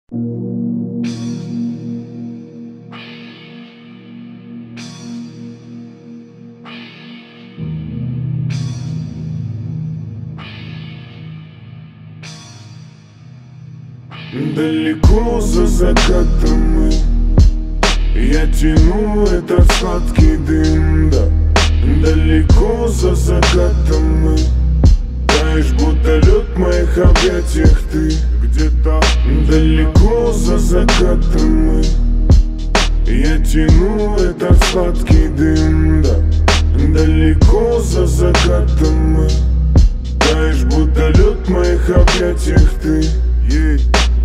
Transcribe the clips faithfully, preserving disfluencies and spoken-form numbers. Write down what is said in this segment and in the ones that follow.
Далеко за закатом мы, я тяну этот сладкий дым, да. Далеко за закатом мы, таешь, будто лед в моих объятиях ты. Где-то далеко за закатом мы, я тяну этот сладкий дым, да. Далеко за закатом мы, таешь, будто лед в моих объятиях ты. Yeah.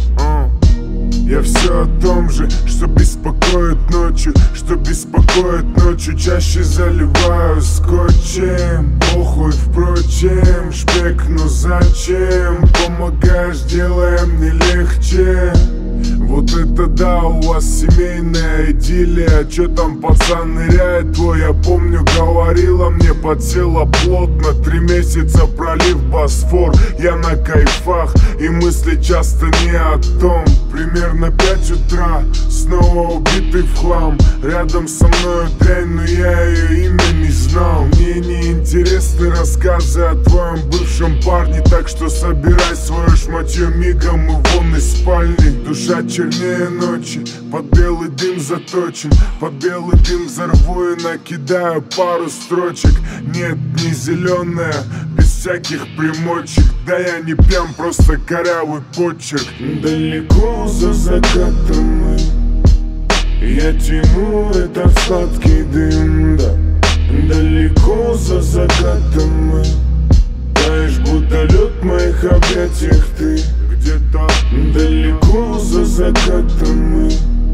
Я все о том же, что беспокоит ночью, что беспокоит ночью. Чаще заливаю скотчем, похуй, впрочем, шпек, но зачем? Помогаешь, делаем мне легче. Вот это да, у вас семейная идиллия. Чё там пацан ныряет твой, я помню, говорила мне, подсела плотно. Три месяца пролив Босфор, я на кайфах, и мысли часто не о том. Примерно пять утра, снова убитый в хлам. Рядом со мною дрянь, но я ее имя не знал. Мне не интересны рассказы о твоем бывшем парне, так что собирай свое шматье мигом и вон из спальни. Душа чернее ночи, под белый дым заточен, под белый дым взорву и накидаю пару строчек. Нет, не зеленая, без всяких примочек. Да я не пьян, просто корявый почерк. Далеко за закатом мы, я тяну этот сладкий дым, да. Далеко за закатом мы, таешь, будто лед в моих объятиях ты. Где-то далеко за закатом мы,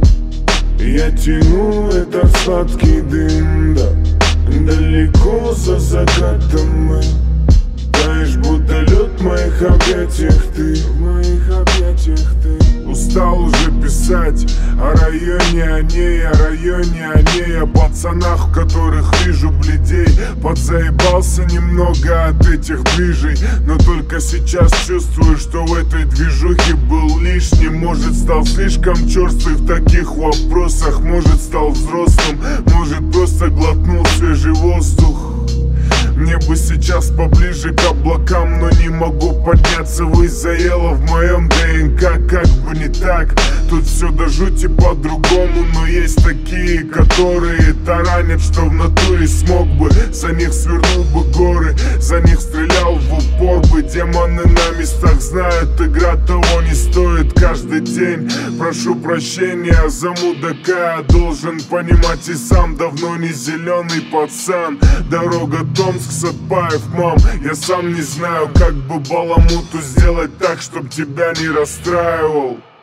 я тяну этот сладкий дым, да. Далеко за закатом мы, таешь, будто лед в моих объятиях ты. В моих объятиях ты. Устал уже писать о районе, о ней, о районе, о ней, о пацанах, в которых вижу бледей. Подзаебался немного от этих движей, но только сейчас чувствую, что в этой движухе был лишним. Может, стал слишком черствый в таких вопросах, может, стал взрослым, может, просто глотнул свежий воздух. Мне бы сейчас поближе к облакам, но не могу подняться ввысь. Заело в моем ДНК, как бы не так. Тут все до жути по-другому, но есть такие, которые таранят, что в натуре смог бы. За них свернул бы горы, за них стрелял в упор бы. Демоны на местах знают, игра того не стоит каждый день. Прошу прощения за мудака, должен понимать и сам, давно не зеленый пацан. Дорога Томск, Сатпаев, мам, я сам не знаю, как бы баламуту сделать так, чтоб тебя не расстраивал.